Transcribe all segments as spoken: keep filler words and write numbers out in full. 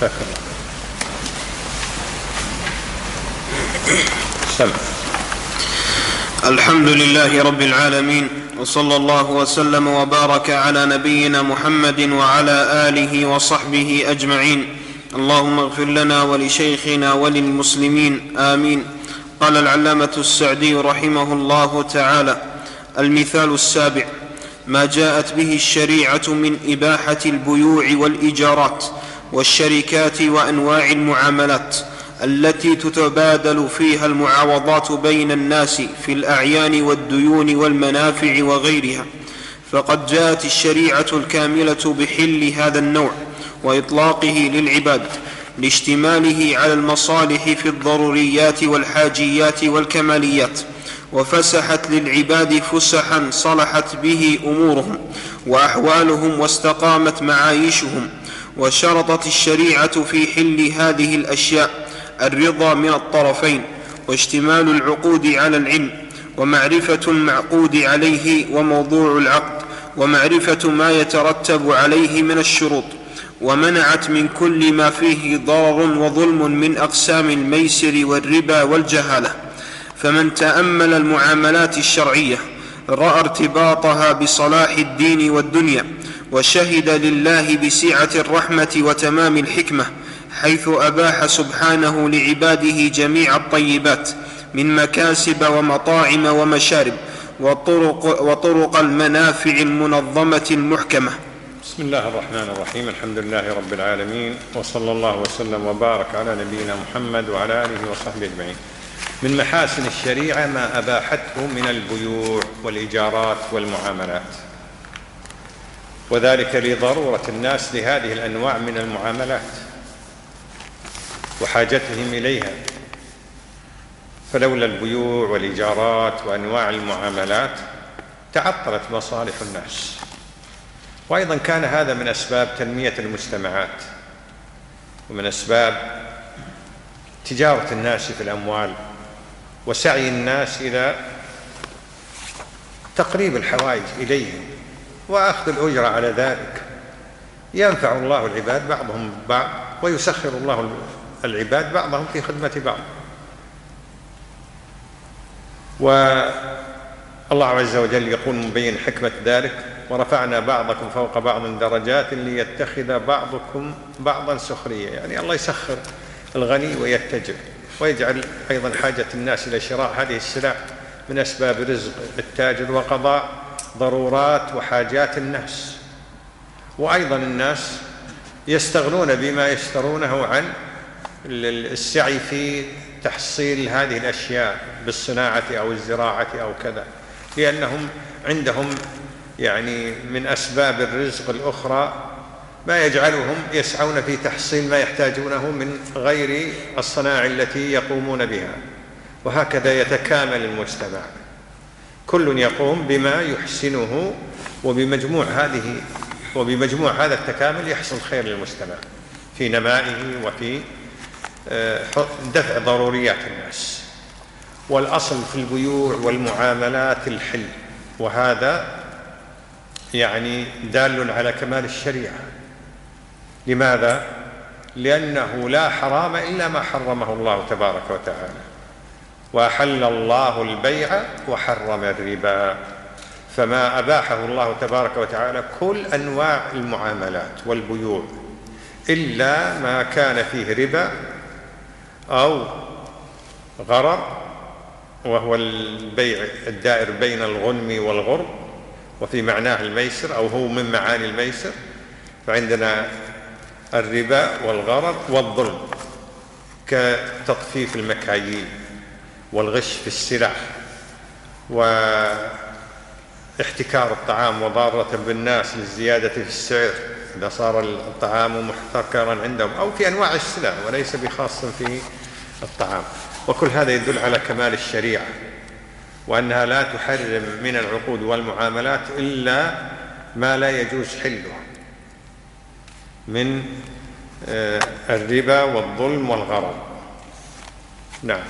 سمع. الحمد لله رب العالمين، وصلى الله وسلم وبارك على نبينا محمد وعلى آله وصحبه أجمعين. اللهم اغفر لنا ولشيخنا وللمسلمين آمين. قال العلامة السعدي رحمه الله تعالى: المثال السابع: ما جاءت به الشريعة من إباحة البيوع والإيجارات والشركات وأنواع المعاملات التي تتبادل فيها المعاوضات بين الناس في الأعيان والديون والمنافع وغيرها، فقد جاءت الشريعة الكاملة بحل هذا النوع وإطلاقه للعباد لاشتماله على المصالح في الضروريات والحاجيات والكماليات، وفسحت للعباد فسحا صلحت به أمورهم وأحوالهم واستقامت معايشهم. وشرطت الشريعة في حل هذه الأشياء الرضا من الطرفين، واشتمال العقود على العلم، ومعرفة المعقود عليه وموضوع العقد، ومعرفة ما يترتب عليه من الشروط، ومنعت من كل ما فيه ضرر وظلم من أقسام الميسر والربا والجهالة. فمن تأمل المعاملات الشرعية رأى ارتباطها بصلاح الدين والدنيا، وشهد لله بسعة الرحمة وتمام الحكمة، حيث أباح سبحانه لعباده جميع الطيبات من مكاسب ومطاعم ومشارب وطرق, وطرق المنافع المنظمة المحكمة. بسم الله الرحمن الرحيم. الحمد لله رب العالمين، وصلى الله وسلم وبارك على نبينا محمد وعلى آله وصحبه أجمعين. من محاسن الشريعة ما أباحته من البيوع والإيجارات والمعاملات، وذلك لضرورة الناس لهذه الأنواع من المعاملات وحاجتهم إليها، فلولا البيوع والإيجارات وأنواع المعاملات تعطلت مصالح الناس. وأيضا كان هذا من أسباب تنمية المجتمعات، ومن أسباب تجارة الناس في الأموال، وسعي الناس إلى تقريب الحوائج إليهم وأخذ الأجرة على ذلك. ينفع الله العباد بعضهم ببعض، ويسخر الله العباد بعضهم في خدمة بعض. والله عز وجل يقول مبين حكمة ذلك: ورفعنا بعضكم فوق بعض درجات ليتخذ بعضكم بعضا سخريا. يعني الله يسخر الغني ويتجر، ويجعل أيضا حاجة الناس إلى شراء هذه السلع من أسباب رزق التاجر وقضاء ضرورات وحاجات الناس. وأيضا الناس يستغنون بما يشترونه عن السعي في تحصيل هذه الأشياء بالصناعة أو الزراعة أو كذا، لأنهم عندهم يعني من أسباب الرزق الأخرى ما يجعلهم يسعون في تحصيل ما يحتاجونه من غير الصناعة التي يقومون بها. وهكذا يتكامل المجتمع، كل يقوم بما يحسنه، وبمجموع هذه وبمجموع هذا التكامل يحصل خير للمجتمع في نمائه وفي دفع ضروريات الناس. والأصل في البيوع والمعاملات الحل، وهذا يعني دال على كمال الشريعة. لماذا؟ لأنه لا حرام إلا ما حرمه الله تبارك وتعالى، وأحل الله البيع وحرم الربا. فما أباحه الله تبارك وتعالى كل أنواع المعاملات والبيوع إلا ما كان فيه ربا أو غرر، وهو البيع الدائر بين الغنم والغرب، وفي معناه الميسر أو هو من معاني الميسر. فعندنا الربا والغرر والظلم كتطفيف المكاييل والغش في السلع واحتكار الطعام وضارة بالناس للزيادة في السعر إذا صار الطعام محتكرا عندهم، أو في أنواع السلع وليس بخاص في الطعام. وكل هذا يدل على كمال الشريعة، وأنها لا تحرم من العقود والمعاملات إلا ما لا يجوز حله من الربا والظلم والغرر. نعم.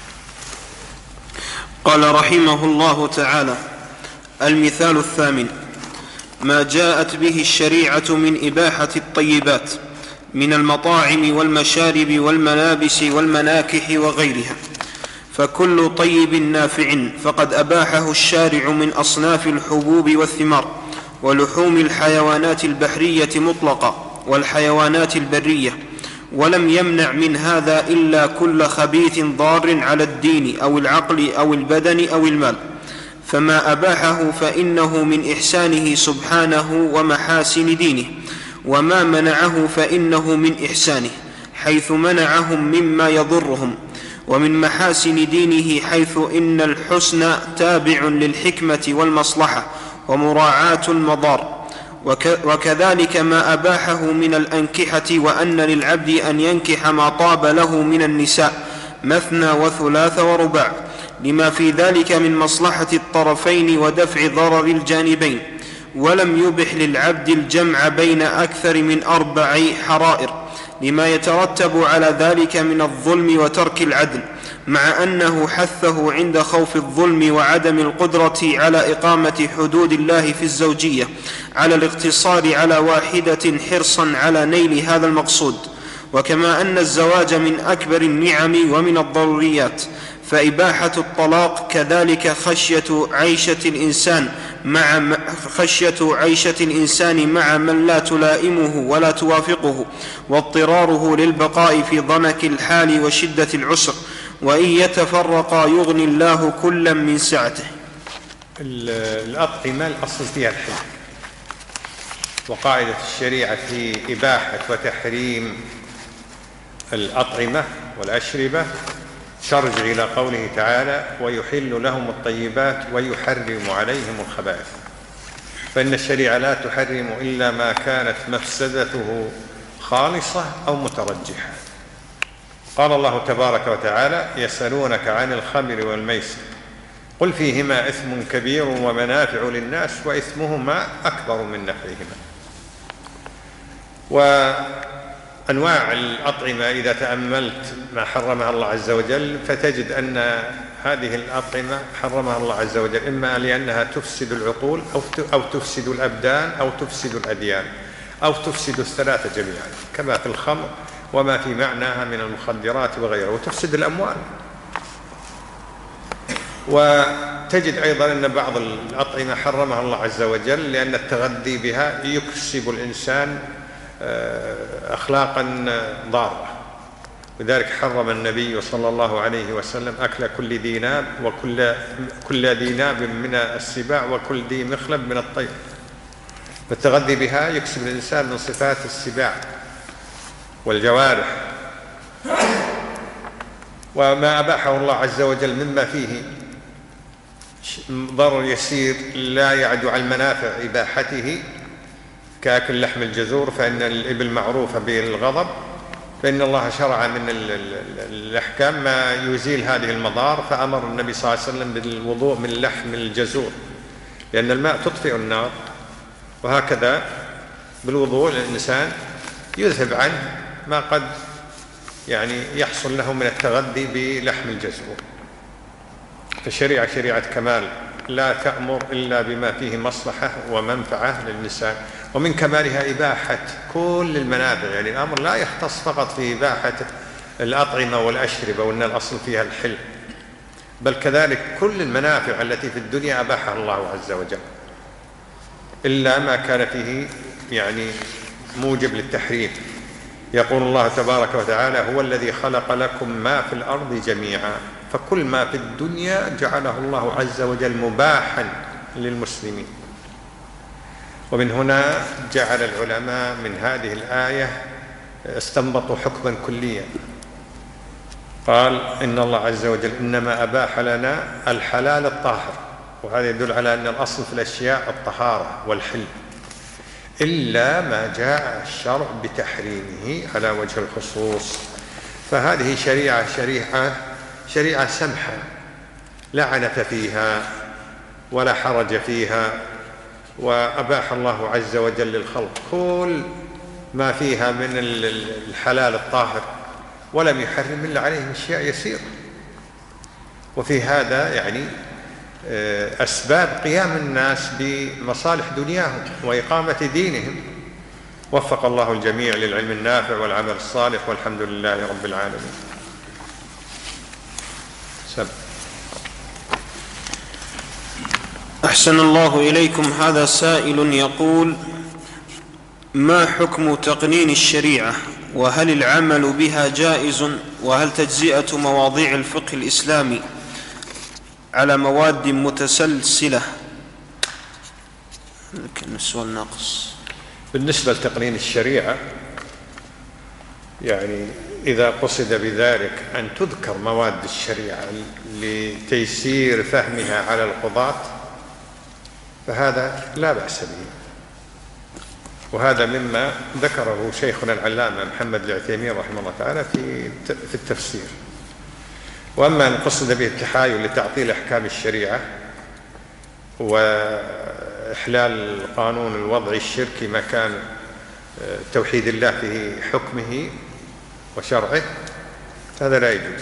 قال رحمه الله تعالى: المثال الثامن: ما جاءت به الشريعة من إباحة الطيبات من المطاعم والمشارب والملابس والمناكح وغيرها، فكل طيب نافع فقد أباحه الشارع من أصناف الحبوب والثمار ولحوم الحيوانات البحرية مطلقة والحيوانات البرية، ولم يمنع من هذا إلا كل خبيث ضار على الدين أو العقل أو البدن أو المال، فما أباحه فإنه من إحسانه سبحانه ومحاسن دينه، وما منعه فإنه من إحسانه حيث منعهم مما يضرهم، ومن محاسن دينه حيث إن الحسن تابع للحكمة والمصلحة ومراعاة المضار، وكذلك ما أباحه من الأنكحة، وأن للعبد أن ينكح ما طاب له من النساء مثنى وثلاث ورباع، لما في ذلك من مصلحة الطرفين ودفع ضرر الجانبين، ولم يبح للعبد الجمع بين أكثر من أربع حرائر لما يترتب على ذلك من الظلم وترك العدل، مع أنه حثه عند خوف الظلم وعدم القدرة على إقامة حدود الله في الزوجية على الاقتصار على واحدة حرصا على نيل هذا المقصود. وكما أن الزواج من أكبر النعم ومن الضروريات، فإباحة الطلاق كذلك خشية عيشة الإنسان مع خشية عيشة الإنسان مع من لا تلائمه ولا توافقه، واضطراره للبقاء في ضنك الحال وشدة العسر، وإن يتفرقا يغني الله كلا من سعته. الأطعمة الأصل فيها الحل، وقاعدة الشريعة في إباحة وتحريم الأطعمة والأشربة ترجع إلى قوله تعالى: ويحل لهم الطيبات ويحرم عليهم الخبائث. فإن الشريعة لا تحرم إلا ما كانت مفسدته خالصة أو مترجحة. قال الله تبارك وتعالى: يسألونك عن الخمر والميسر قل فيهما إثم كبير ومنافع للناس وإثمهما أكبر من نفعهما. وأنواع الأطعمة إذا تأملت ما حرمها الله عز وجل فتجد أن هذه الأطعمة حرمها الله عز وجل إما لأنها تفسد العقول أو تفسد الأبدان أو تفسد الأديان أو تفسد الثلاثة جميعا، كما في الخمر وما في معناها من المخدرات وغيرها، وتفسد الأموال. وتجد أيضا أن بعض الأطعمة حرمها الله عز وجل لأن التغذي بها يكسب الإنسان أخلاقا ضارة، لذلك حرم النبي صلى الله عليه وسلم أكل كل ذي ناب وكل كل ذي ناب من السباع وكل ذي مخلب من الطير، فالتغذي بها يكسب الإنسان من صفات السباع والجوارح. وما أباحه الله عز وجل مما فيه ضرر يسير لا يعدو على المنافع إباحته كأكل لحم الجزور، فإن الإبل معروفة بالغضب، فإن الله شرع من الأحكام ما يزيل هذه المضار، فأمر النبي صلى الله عليه وسلم بالوضوء من لحم الجزور لأن الماء تطفئ النار، وهكذا بالوضوء الإنسان يذهب عنه ما قد يعني يحصل له من التغذي بلحم الجزور. فالشريعة شريعة كمال لا تأمر إلا بما فيه مصلحة ومنفعة للإنسان، ومن كمالها إباحة كل المنافع، يعني الأمر لا يختص فقط في إباحة الأطعمة والأشربة وأن الأصل فيها الحل، بل كذلك كل المنافع التي في الدنيا أباحها الله عز وجل، إلا ما كان فيه يعني موجب للتحريم. يقول الله تبارك وتعالى: هو الذي خلق لكم ما في الأرض جميعا، فكل ما في الدنيا جعله الله عز وجل مباحا للمسلمين. ومن هنا جعل العلماء من هذه الآية استنبطوا حكما كليا، قال: إن الله عز وجل إنما أباح لنا الحلال الطاهر، وهذا يدل على أن الأصل في الأشياء الطهارة والحل، إلا ما جاء الشرع بتحريمه على وجه الخصوص. فهذه شريعة شريعة شريعة سمحة لا عنف فيها ولا حرج فيها، وأباح الله عز وجل للخلق كل ما فيها من الحلال الطاهر، ولم يحرم إلا عليهم أشياء يسيرة. وفي هذا يعني أسباب قيام الناس بمصالح دنياهم وإقامة دينهم، وفق الله الجميع للعلم النافع والعمل الصالح، والحمد لله رب العالمين. سب. أحسن الله إليكم. هذا سائل يقول: ما حكم تقنين الشريعة؟ وهل العمل بها جائز؟ وهل تجزئة مواضيع الفقه الإسلامي على مواد متسلسلة؟ لكن السؤال ناقص. بالنسبة لتقنين الشريعة، يعني إذا قصد بذلك أن تذكر مواد الشريعة لتيسير فهمها على القضاة فهذا لا بأس به، وهذا مما ذكره شيخنا العلامة محمد العثيمين رحمه الله تعالى في في التفسير. وأما أن قصد به التحايل لتعطيل أحكام الشريعة وإحلال القانون الوضعي الشركي مكان توحيد الله في حكمه وشرعه، هذا لا يجوز.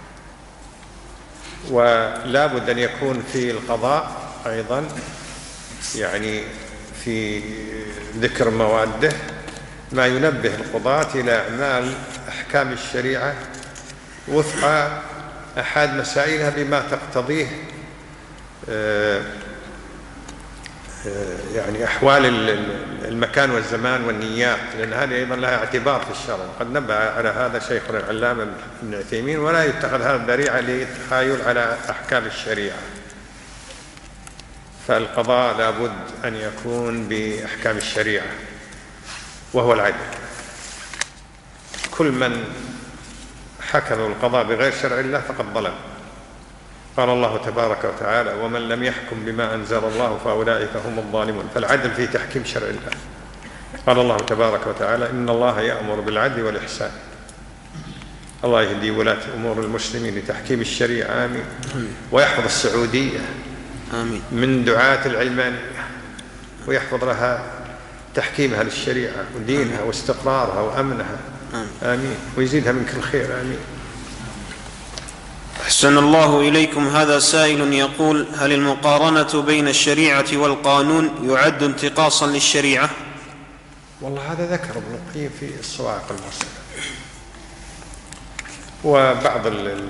ولا بد أن يكون في القضاء أيضا يعني في ذكر مواده ما ينبه القضاة إلى إعمال أحكام الشريعة وفق أحد مسائلها بما تقتضيه يعني أحوال المكان والزمان والنيات، لأن هذه أيضا لها اعتبار في الشرع. قد نبه على هذا شيخنا العلامة ابن عثيمين، ولا يتخذ هذا ذريعة للتحايل على أحكام الشريعة. فالقضاء لا بد أن يكون بأحكام الشريعة وهو العدل. كل من حكم القضاء بغير شرع الله فقد ظلم. قال الله تبارك وتعالى: ومن لم يحكم بما أنزل الله فأولئك هم الظالمون. فالعدل في تحكيم شرع الله. قال الله تبارك وتعالى: إن الله يأمر بالعدل والإحسان. الله يهدي ولاة أمور المسلمين لتحكيم الشريعة، آمين. ويحفظ السعودية آمين من دعاة العلمانية، ويحفظ لها تحكيمها للشريعة ودينها واستقرارها وأمنها، آمين. ويزيدها من كل خير، آمين. أحسن الله إليكم. هذا سائل يقول: هل المقارنة بين الشريعة والقانون يعد انتقاصا للشريعة؟ والله هذا ذكر ابن القيم في الصواعق المرسلة. وبعض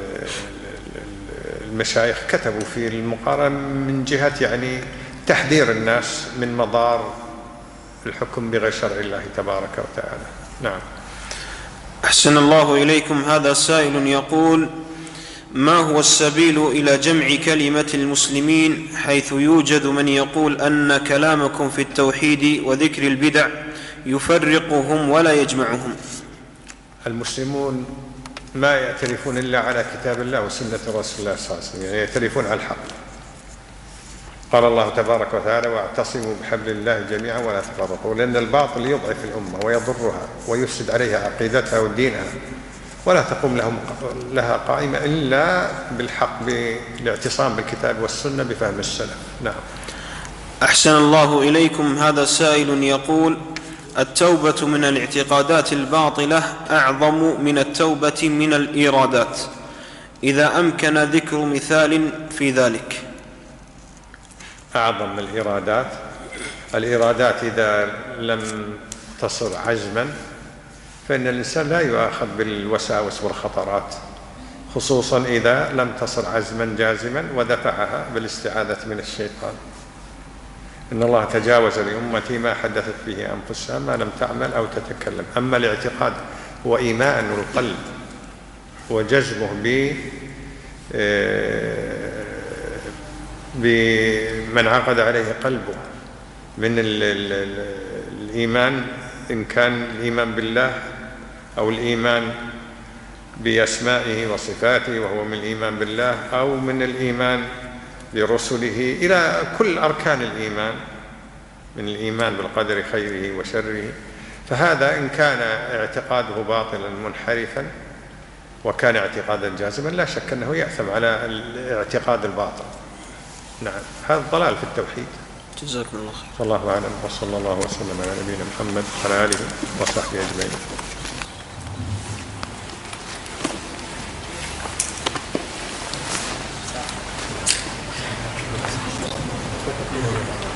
المشايخ كتبوا في المقارنة من جهة يعني تحذير الناس من مضار الحكم بغير شرع الله تبارك وتعالى. نعم. أحسن الله إليكم. هذا سائل يقول: ما هو السبيل إلى جمع كلمة المسلمين، حيث يوجد من يقول أن كلامكم في التوحيد وذكر البدع يفرقهم ولا يجمعهم؟ المسلمون ما يعترفون إلا على كتاب الله وسنة رسول الله صلى الله عليه وسلم، يعني يعترفون على الحق. قال الله تبارك وتعالى: واعتصموا بحبل الله جميعا ولا تفرقوا، لأن الباطل يضعف الأمة ويضرها ويفسد عليها عقيدتها ودينها، ولا تقوم لهم لها قائمة إلا بالحق، بالاعتصام بالكتاب والسنة بفهم السلف. نعم. أحسن الله إليكم. هذا سائل يقول: التوبة من الاعتقادات الباطلة أعظم من التوبة من الإيرادات، إذا أمكن ذكر مثال في ذلك. أعظم من الإيرادات؟ الإيرادات إذا لم تصر عزما فإن الإنسان لا يؤاخذ بالوساوس والخطرات، خصوصا إذا لم تصر عزما جازما ودفعها بالاستعاذة من الشيطان. إن الله تجاوز لأمتي ما حدثت به أنفسها ما لم تعمل أو تتكلم. أما الاعتقاد هو إيمان القلب وجزمه ب بمن عقد عليه قلبه من الإيمان، إن كان الإيمان بالله أو الإيمان بأسمائه وصفاته وهو من الإيمان بالله، أو من الإيمان برسله، إلى كل أركان الإيمان، من الإيمان بالقدر خيره وشره. فهذا إن كان اعتقاده باطلا منحرفا وكان اعتقادا جازما لا شك أنه يأثم على الاعتقاد الباطل. نعم، هذا ضلال في التوحيد. جزاكم الله خير. والله أعلم، وصلى الله وسلم على نبينا محمد وعلى آله وصحبه أجمعين.